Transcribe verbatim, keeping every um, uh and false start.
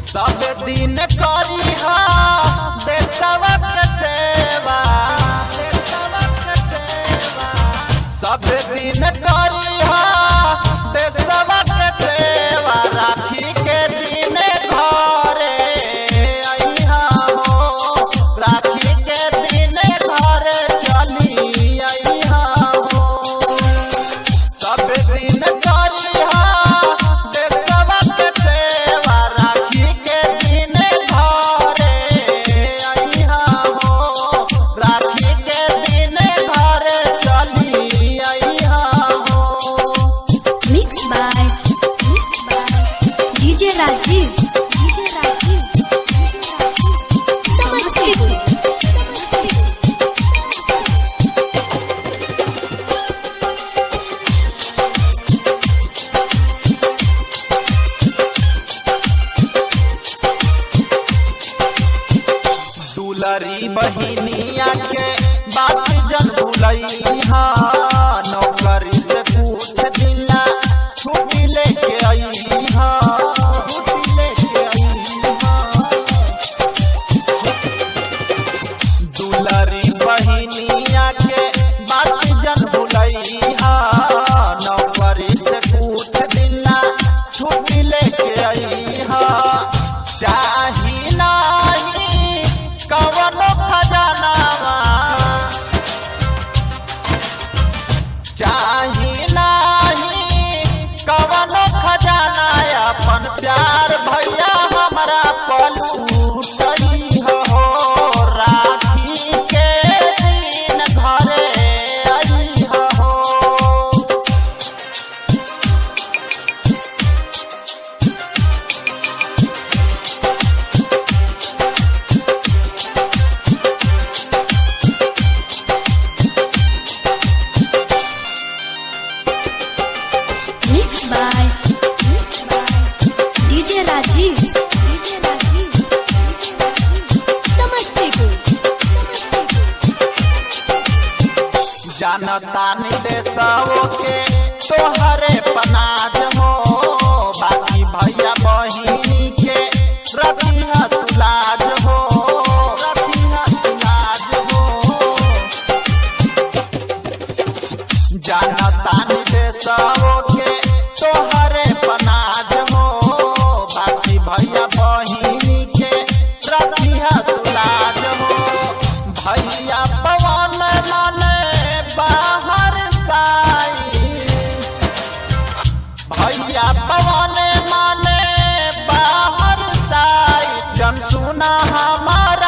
सब दिन करी हा देशवा के सेवा, देशवा के सेवा। सब दिन करी हा देशवा के सेवा, राखी के दिन घरे अइहा हो, राखी के दिन घरे चली अइहा हो। सब दिन करी हा देशवा के सेवा, राखी के दिन घरे अइहा हो, राखी के दिन घरे चली अइहा हो। Mixed by D J Rajiv. D J Rajiv. Samastipur. दुलरी बहिनिया के बात जन भूलइहा, नौकरी से कुछ दिला छुट्टी लेके अइहा, छुट्टी लेके अइहा। दुलरी बहिनिया के बात जन भूलइहा, नौकरी से कुछ दिला छुट्टी लेके अइहा। चाही नाही कवनो खजानावा, चाही नाही कवनो खजाना, अपन प्यार भैया हमरा पलूटई हो, राखी के दिन घरे अइहा हो। Mixed by D J Rajiv. D J Rajiv. Samastipur. जानता निदेशों के तोहरे पनाज हो, बाकी भैया बहिनी के रखिया तुलाज हो, रखिया तुलाज हो। जानता निदेशों के तोहरे पनाज हो, बाकी भैया बहिनी के रखिया तुलाज हो। भैया पवन माने बाहर साई, भैया पवन माने बाहर साई, जन सुना हमार